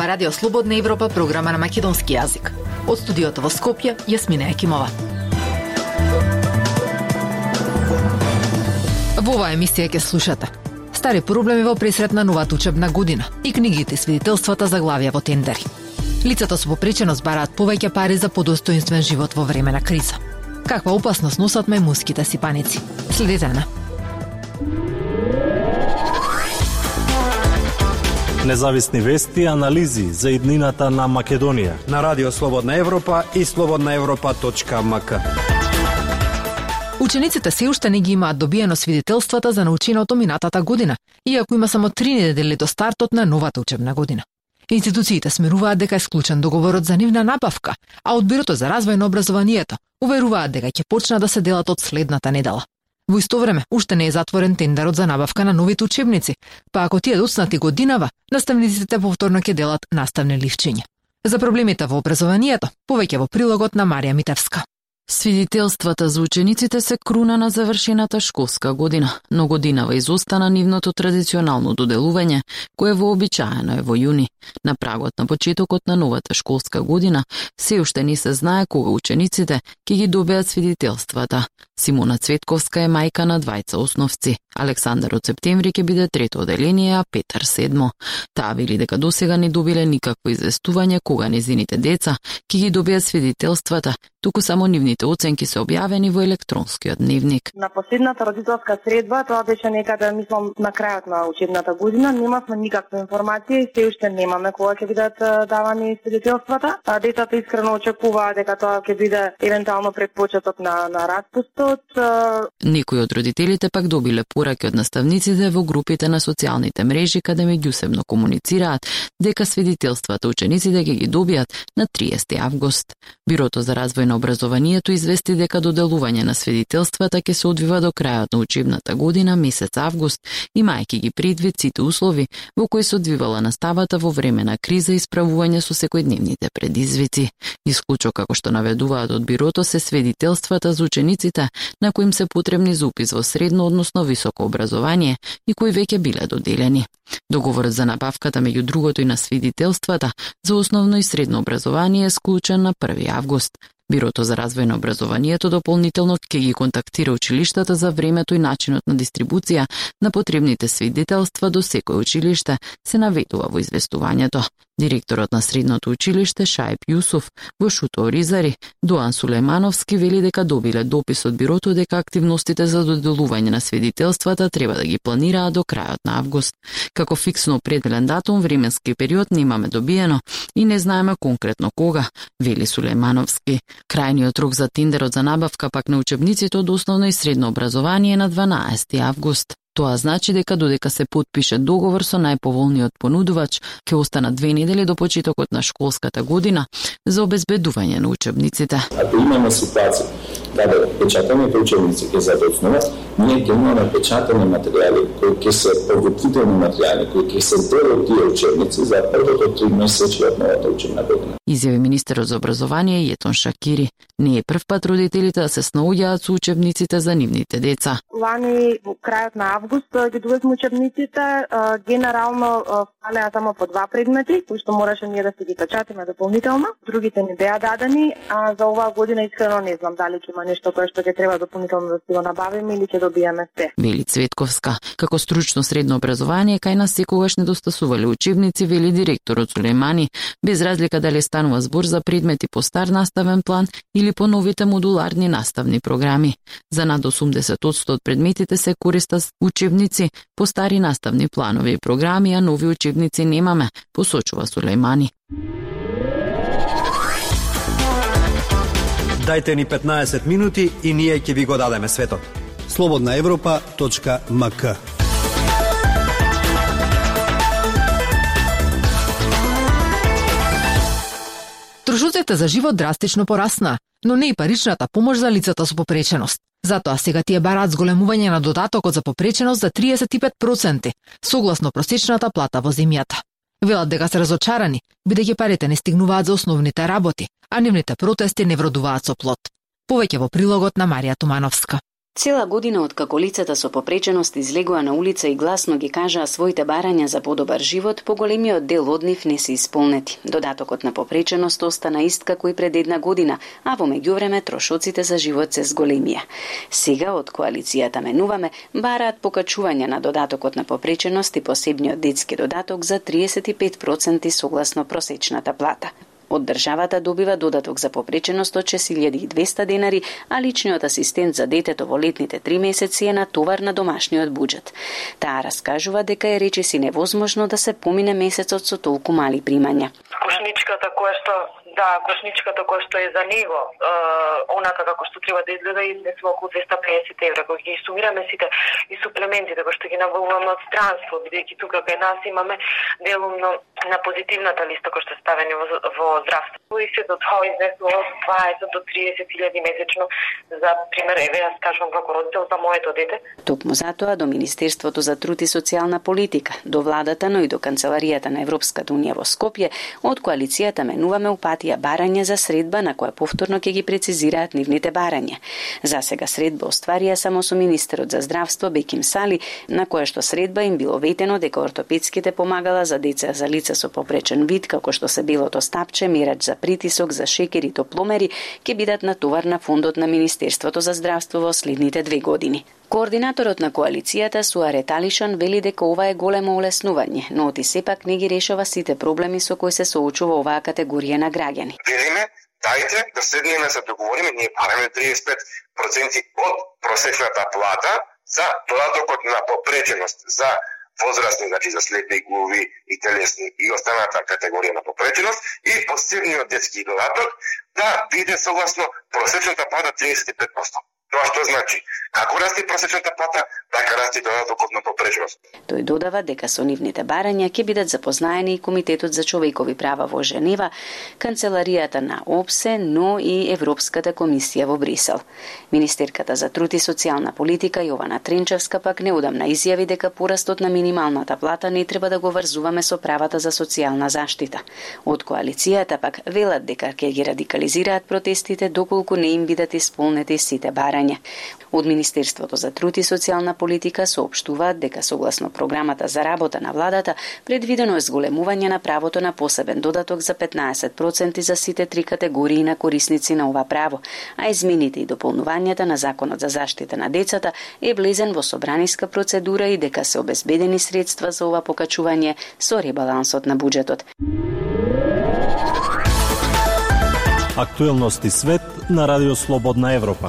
Ова радио Слободна Европа, програма на македонски јазик. Од студиото во Скопје, Јасмина Екимова. Во оваа емисија ќе слушате стари проблеми во пресрет на новата учебна година и книгите и свидетелствата за главја во тендери. Лицата со попреченост бараат повеќе пари за подостоинствен живот во време на криза. Каква опасност носат мајмунските сипаници? Следете на. Независни вести и анализи за иднината на Македонија на Радио Слободна Европа и slobodnaevropa.mk. Учениците се уште не ги имаат добиено свидетелствата за наученото минатата година, иако има само 3 недели до стартот на новата учебна година. Институциите смируваат дека е склучен договорот за нивна набавка, а од Бирото за развој на образованието уверуваат дека ќе почнат да се делат од следната недела. Во исто време, уште не е затворен тендерот за набавка на новите учебници, па ако тие доцнати годинава, наставниците повторно ќе делат наставни ливчиња. За проблемите во образованието, повеќе во прилогот на Марија Митевска. Свидетелствата за учениците се круна на завршената школска година, но годинава изостана нивното традиционално доделување, кое вообичаено е во јуни. На прагот на почетокот на новата школска година, се уште не се знае кога учениците ќе ги добијат свидетелствата. Симона Цветковска е мајка на двајца основци. Александар од септември ќе биде трето оделение, а Петар седмо. Таа вели дека досега не добиле никакво известување кога незините деца ќе ги добијат свидетелствата, туку само нивните оценки се објавени во електронскиот дневник. На последната родителска средба, тоа беше некаде, мислам, на крајот на учебната година, немавме никаква информација и се уште немаме кога ќе бидат давани свидетелствата. Децата искрено очекуваат дека тоа ќе биде евентуално пред почеток на распустот. Некои од родителите пак добиле пораки од наставниците во групите на социјалните мрежи каде меѓусебно комуницираат дека свидетелствата учениците ќе ги добијат на 30 август. Бирото за развој на образованието извести дека доделување на свидетелствата ќе се одвива до крајот на учебната година, месец август, имајќи ги предвид сите услови во кои се одвивала наставата во време на криза и справување со секојдневните предизвици. Исклучок, како што наведуваат од бирото, се свидетелствата за учениците на кои им се потребни за упис во средно, односно високо образование и кои веќе биле доделени. Договорот за набавката меѓу другото и на свидетелствата за основно и средно образование е склучен на 1 август. Бирото за развој на образованието дополнително ќе ги контактира училиштата за времето и начинот на дистрибуција на потребните свидетелства до секој училиште, се наведува во известувањето. Директорот на средното училиште Шајб Јусуф во Шуто Оризари, Доан Сулејмановски, вели дека добиле допис од бирото дека активностите за доделување на свидетелствата треба да ги планираат до крајот на август. Како фиксно определен датум, временски период немаме добиено и не знаеме конкретно кога, вели Сулејмановски. Крајниот рок за тендерот за набавка пак на учебниците од основно и средно образование на 12 август. Тоа значи дека додека се потпише договор со најповолниот понудувач, ќе останат 2 недели до почетокот на школската година за обезбедување на учебниците. Ако имаме ситуација каде печатаните учебници ќе задоцнуват, ние ќе имаме печатани материјали кои ќе се подготвителни материјали кои ќе се дел од тие учебници за првото 3 месеци од новата учебна година. Изјави министерот за образование Јетон Шакири. Не е прв пат родителите да се снаоѓаат со учебниците за нивните деца. Лани во крајот на август ги добивме учебниците, генерално фалеа само по 2 предмети, кои што мораше ние да се ги печатиме дополнително. Другите не беа дадени, а за оваа година искрено не знам дали ќе има нешто кое што ќе треба дополнително да се го набавиме или ќе добиеме се. Вели Цветковска. Како стручно средно образование, кај нас секогаш недостасувале учебници, вели директорот Сулејмани, без разлика дали станува збор за предмети по стар наставен план или по новите модуларни наставни програми. За над 80% од предметите се користат учебници по стари наставни планови и програми, а нови учебници немаме, посочува Сулејмани. Дајте ни 15 минути и ние ќе ви го дадеме светот. slobodnaevropa.mk. Трошоците за живот драстично пораснаа, но не и паричната помош за лицата со попреченост. Затоа сега тие бараат зголемување на додатокот за попреченост за 35%, согласно просечната плата во земјата. Велат дека се разочарани, бидејќи парите не стигнуваат за основните работи, а нивните протести не вродуваат со плод. Повеќе во прилогот на Марија Тумановска. Цела година откако лицата со попреченост излегува на улица и гласно ги кажаа своите барања за подобар живот, поголемиот дел од нив не се исполнети. Додатокот на попреченост остана ист како и пред една година, а во меѓувреме трошоците за живот се зголемија. Сега од коалицијата Менуваме бараат покачување на додатокот на попреченост и посебниот детски додаток за 35% согласно просечната плата. Од државата добива додаток за попреченост од 6200 денари, а личниот асистент за детето во летните 3 месеци е натовар на домашниот буџет. Таа раскажува дека е речиси невозможно да се помине месецот со толку мали примања. Кошничката која што е за него, онака како што треба да изгледа, изнесува околу 250 евра. Кога ги сумираме сите и суплементите кои што ги набавуваме од странство, бидејќи тука кај нас имаме делумно на позитивната листа која што е ставени во здравство. И се до тоа изнесува 20 до 30.000 месечно. За пример, еве јас кажувам како родител за моето дете. Токму затоа до Министерството за труд и социјална политика, до владата, но и до Канцеларијата на Европската унија во Скопје, од коалицијата Менуваме упатија барање за средба на која повторно ќе ги прецизираат нивните барања. За сега средба остварија само со министерот за здравство Беким Сали, на која што средба им било ветено дека ортопедските помагала за деца за лица со попречен вид, како што се белото стапче, мерач за притисок, за шекер и топломери, ќе бидат натовар на фондот на Министерството за здравство во следните 2 години. Координаторот на коалицијата Суаре Талишан вели дека ова е големо олеснување, но оти сепак не ги решава сите проблеми со кои се соочува оваа категорија на граѓани. Велиме, дајте да седнеме се договориме, ние бараме 35% од просечната плата за додатокот на попреченост за возрастни, значи за слепи, глуви и телесни и останата категорија на попреченост и посебниот детски додаток да биде согласно просечната плата 35%. Тоа што значи, како расти просечната плата, така расти додатокот на попреченост. Тој додава дека со нивните барања ќе бидат запознаени и Комитетот за човекови права во Женева, Канцеларијата на ОПСЕ, но и Европската комисија во Брисел. Министерката за труд и социјална политика Јована Тренчевска пак неодамна изјави дека порастот на минималната плата не треба да го врзуваме со правата за социјална заштита. Од коалицијата пак велат дека ќе ги радикализираат протестите доколку не им бидат исполнети сите барања. Од Министерството за труд и социјална политика соопштуваат дека согласно програмата за работа на владата предвидено е зголемување на правото на посебен додаток за 15% за сите 3 категории на корисници на ова право, а измените и дополнувањата на Законот за заштита на децата е влезен во собраниска процедура и дека се обезбедени средства за ова покачување со ребалансот на буџетот. Актуелности свет на Радио Слободна Европа.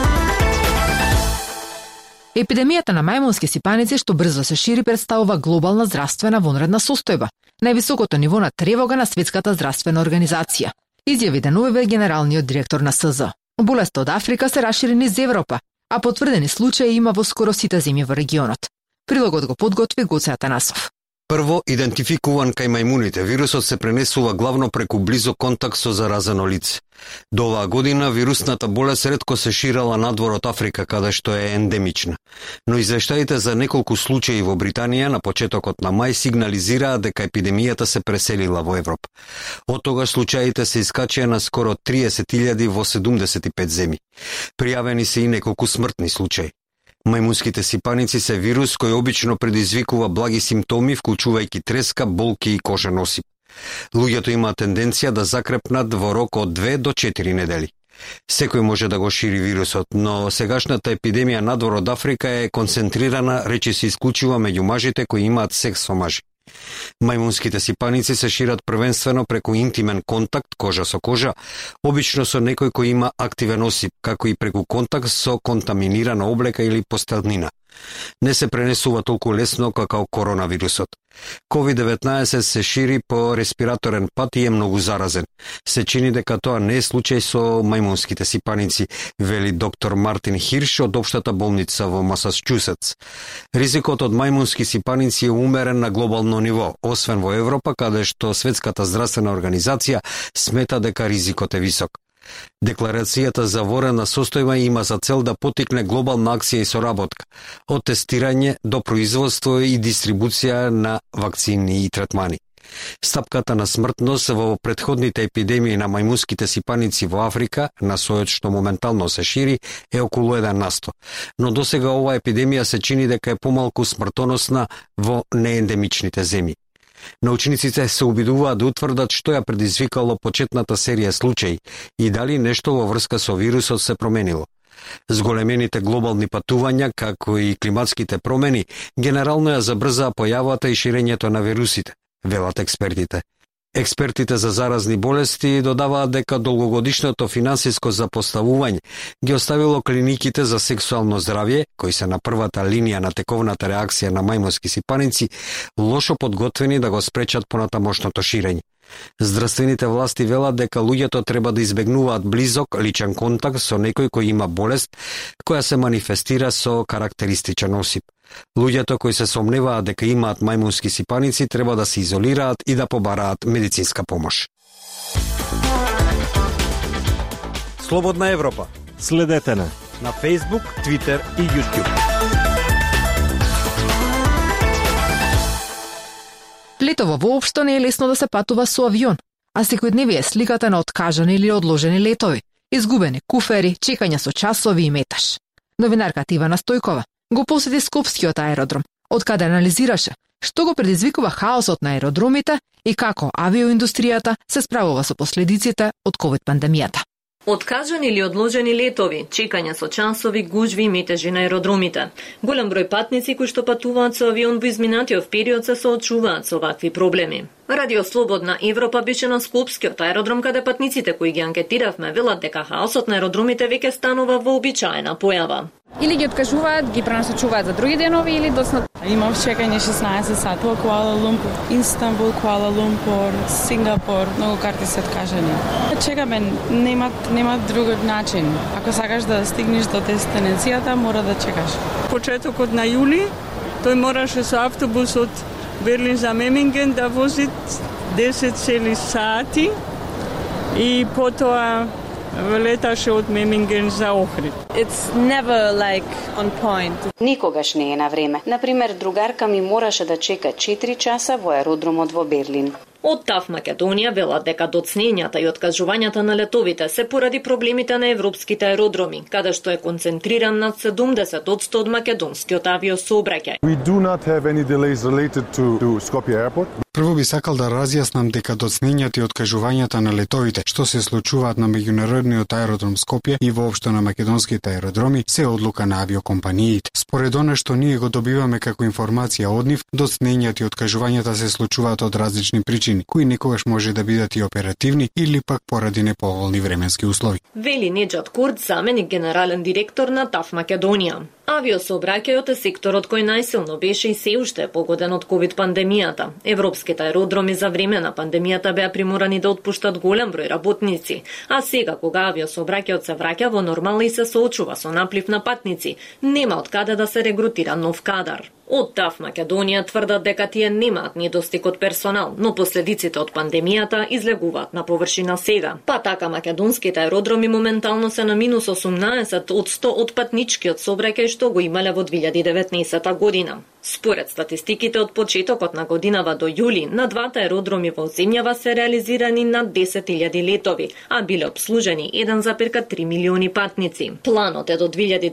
Епидемијата на мајмунски сипаници што брзо се шири представува глобална здравствена вонредна состојба, највисокото ниво на тревога на Светската здравствена организација, изјави денувиве генералниот директор на СЗ. Болеста од Африка се расшири низ Европа, а потврдени случаи има во скоро сите земји во регионот. Прилогот го подготви Гоце Атанасов. Прво, идентификуван кај мајмуните, вирусот се пренесува главно преку близок контакт со заразено лице. До оваа година вирусната болест ретко се ширала надвор од Африка, каде што е ендемична. Но извештаите за неколку случаи во Британија на почетокот на мај сигнализираат дека епидемијата се преселила во Европа. Од тогаш случаите се искачија на скоро 30.000 во 75 земји. Пријавени се и неколку смртни случаи. Мајмунските сипаници се вирус кој обично предизвикува благи симптоми, вклучувајќи треска, болки и кожен осип. Луѓето имаат тенденција да закрепнат во рок од 2 до 4 недели. Секој може да го шири вирусот, но сегашната епидемија надвор од Африка е концентрирана речиси исклучува меѓу мажите кои имаат секс со мажи. Мајмунските сипаници се шират првенствено преку интимен контакт, кожа со кожа, обично со некој кој има активен осип, како и преку контакт со контаминирана облека или постелнина. Не се пренесува толку лесно како коронавирусот. COVID-19 се шири по респираторен пат и е многу заразен. Се чини дека тоа не е случај со мајмунските сипаници, вели доктор Мартин Хирш од Општата болница во Масачусетс. Ризикот од мајмунски сипаници е умерен на глобално ниво, освен во Европа, каде што Светската здравствена организација смета дека ризикот е висок. Декларацијата за вонредна состојба има за цел да поттикне глобална акција и соработка, од тестирање до производство и дистрибуција на вакцини и третмани. Стапката на смртност во претходните епидемии на мајмунските сипаници во Африка, на сојот што моментално се шири, е околу 1%. Но досега оваа епидемија се чини дека е помалку смртоносна во неендемичните земји. Научниците се обидуваат да утврдат што ја предизвикало почетната серија случаи и дали нешто во врска со вирусот се променило. Зголемените глобални патувања, како и климатските промени, генерално ја забрзаа појавата и ширењето на вирусите, велат експертите. Експертите за заразни болести додаваат дека долгогодишното финансиско запоставување ги оставило клиниките за сексуално здравје, кои се на првата линија на тековната реакција на мајмунски сипаници, лошо подготвени да го спречат понатамошното ширење. Здравствените власти велат дека луѓето треба да избегнуваат близок личен контакт со некој кој има болест, која се манифестира со карактеристичен осип. Луѓето кои се сомневаат дека имаат мајмунски сипаници треба да се изолираат и да побараат медицинска помош. Слободна Европа. Следете на Facebook, Twitter и YouTube. Летово воопшто не е лесно да се патува со авион, а секојдневие е сликата на откажани или одложени летови, изгубени куфери, чекања со часови и метаж. Новинарката Ивана Стојкова го посети Скопскиот аеродром, од каде анализираше што го предизвикува хаосот на аеродромите и како авиоиндустријата се справува со последиците од ковид-пандемијата. Откажани или одложени летови, чекања со часови, гужви и метежи на аеродромите. Голем број патници кои што патуваат со авион во изминатиот период се соочуваат со вакви проблеми. Радио Слободна Европа беше на Скопскиот аеродром, каде патниците кои ги анкетиравме велат дека хаосот на аеродромите веќе станува вообичаена појава. Или ги откажуваат, ги пренасочуваат за други денови или доцна. Имав чекање 16 сатоа, Куала Лумпур, Истанбул, Куала Лумпур, Сингапур, многу карти се откажани. Чекаме, нема друг начин. Ако сакаш да стигнеш до дестинацијата, мора да чекаш. Почетокот на јули, тој мораше со автобус од Берлин за Меминген да вози 10 цели сати и потоа леташе од Меминген за Охрид. It's never like on point. Никогаш не е на време. Например, другарка ми мораше да чека 4 часа во аеродромот во Берлин. Од ТАФ Македонија велат дека доцнењата и откажувањата на летовите се поради проблемите на европските аеродроми, каде што е концентриран над 70% од македонскиот авиосообраќај. We do not have any delays related to Skopje Airport. Прво би сакал да разјаснам дека доцнењата и откажувањата на летовите што се случуваат на меѓународниот аеродром Скопје и воопшто на македонските аеродроми се одлука на авиокомпаниите. Според она што ние го добиваме како информација од нив, доцнењата и откажувањата се случуваат од различни причини, кои некогаш може да бидат и оперативни или пак поради неповолни временски услови. Вели Неджат Курт, заменик генерален директор на ТАФ Македонија. Авиосообраќајот е секторот кој најсилно беше и се уште е погоден од ковид-пандемијата. Европските аеродроми за време на пандемијата беа приморани да отпуштат голем број работници, а сега кога авиосообраќајот се враќа во нормал и се соочува со наплив на патници, нема од каде да се регрутира нов кадар. Од ТАФ Македонија тврдат дека тие немаат недостиг од персонал, но последиците од пандемијата излегуваат на површина сега. Па така македонските аеродроми моментално се на минус 18 од 100 од патничкиот сообраќај што го имале во 2019 година. Според статистиките од почетокот на годинава до јули, на двата аеродроми во земјава се реализирани над 10.000 летови, а биле обслужени 1,3 милиони патници. Планот е до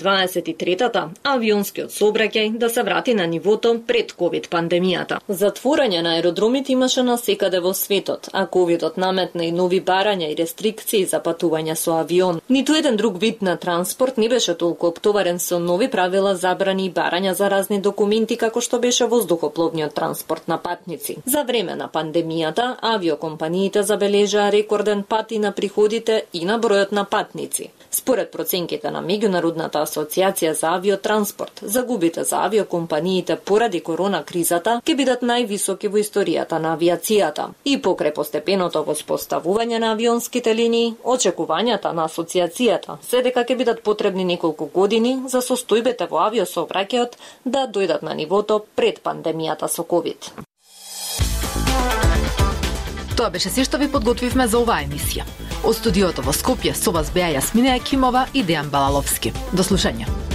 2023-та авионскиот сообраќај да се врати на нивото пред ковид-пандемијата. Затворање на аеродромите имаше насекаде во светот, а ковидот наметна и нови барања и рестрикции за патување со авион. Ниту еден друг вид на транспорт не беше толку оптоварен со нови правила, забрани и барања за разни документи како што беше воздухопловниот транспорт на патници. За време на пандемијата, авиокомпаниите забележаа рекорден пат и на приходите и на бројот на патници. Според проценките на Меѓународната асоциација за авиотранспорт, загубите за авиокомпаниите поради корона кризата ќе бидат највисоки во историјата на авиацијата. И покрај постепеното воспоставување на авионските линии, очекувањата на асоциацијата се дека ќе бидат потребни неколку години за состојбите во авиосообраќајот да дојдат на нивото пред пандемијата со ковид. Тоа беше се што ви подготвивме за оваа емисија. Од студиото во Скопје со вас беа Јасмина Екимова и Дејан Балаловски. До слушање.